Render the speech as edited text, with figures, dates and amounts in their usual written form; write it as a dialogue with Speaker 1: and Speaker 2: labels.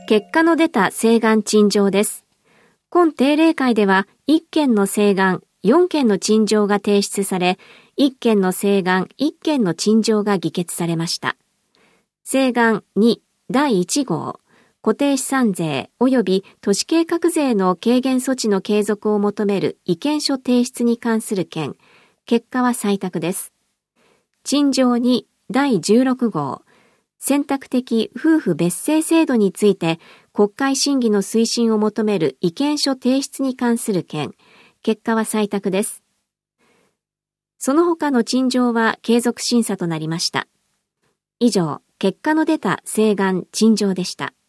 Speaker 1: 結果の出た請願陳情です。今定例会では1件の請願、4件の陳情が提出され、1件の請願、1件の陳情が議決されました。請願2第1号、固定資産税及び都市計画税の軽減措置の継続を求める意見書提出に関する件、結果は採択です。陳情2第16号、選択的夫婦別姓制度について国会審議の推進を求める意見書提出に関する件、結果は採択です。その他の陳情は継続審査となりました。以上、結果の出た請願陳情でした。